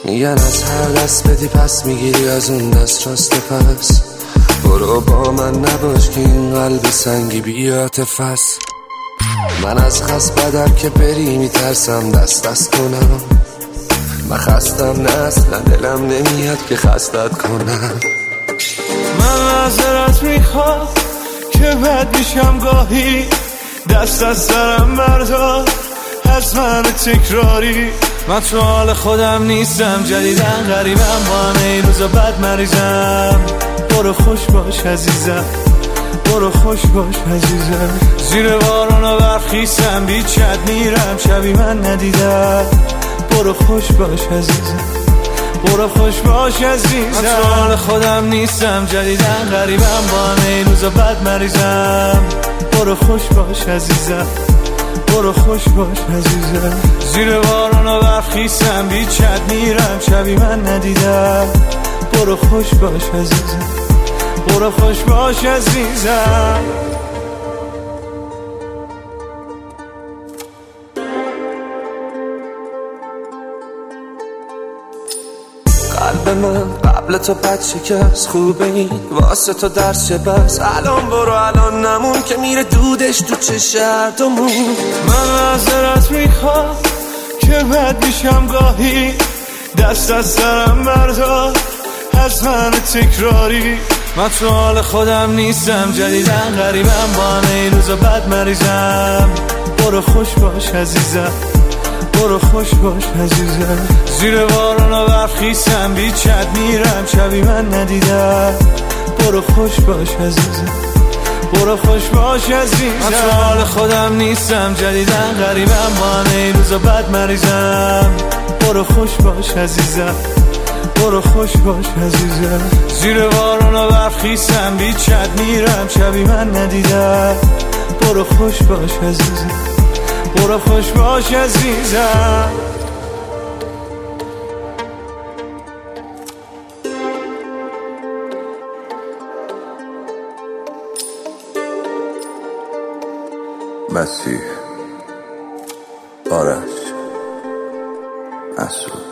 میگن از هر دست بدی پس میگیری از اون دست راست پس. برو با من نباش که این قلب سنگی بی عاطفه است. من از خست بدم که بری میترسم دست کنم. من خستم نه اصلا دلم نمیاد که خستت کنم. من معذرت میخوام که بد میشم گاهی، دست از سرم بردار از من تکراری. من تو حال خودم نیستم، جدیدن غریبم، با همه روزا بد مریضم. برو خوش باش عزیزم، برو خوش باش عزیزم. زیر بارون و برخیستم، بیچت میرم شبی من ندیدم. برو خوش باش عزیزم، برو خوش باش عزیزم. من تو حال خودم نیستم، جدیدن غریبم، با همه روزا بد مریضم. برو خوش باش عزیزم، برو خوش باش عزیزم. زیر بارون و برخیستم، بیچت میرم شبی من ندیدم. برو خوش باش عزیزم، برو خوش باش عزیزم. قلب من قبل تو بد شکست، خوبه این واسه تو درس چه بس. الان برو الان نمون که میره دودش تو چشمون. من معذرت میخوام که بد میشم گاهی، دست از سرم بردار از من تکراری. من تو حال خودم نیستم، جدیدن غریبم، با همه روزا بد مریضم. برو خوش باش عزیزم، برو خوش باش عزیزم. زیر بارون و برخیستم، بیچت میرم شبی من ندیدم. برو خوش باش عزیزم، برو خوش باش عزیزم. من تو حال خودم نیستم، جدیدن غریبم، با همه روزا بد مریضم. برو خوش باش عزیزم، برو خوش باش عزیزم. زیر بارون و برخیستم، بیچت میرم شبی من ندیدم. برو خوش باش عزیزم، برو خوش باش عزیزم. مسیح، آرش، مسعود.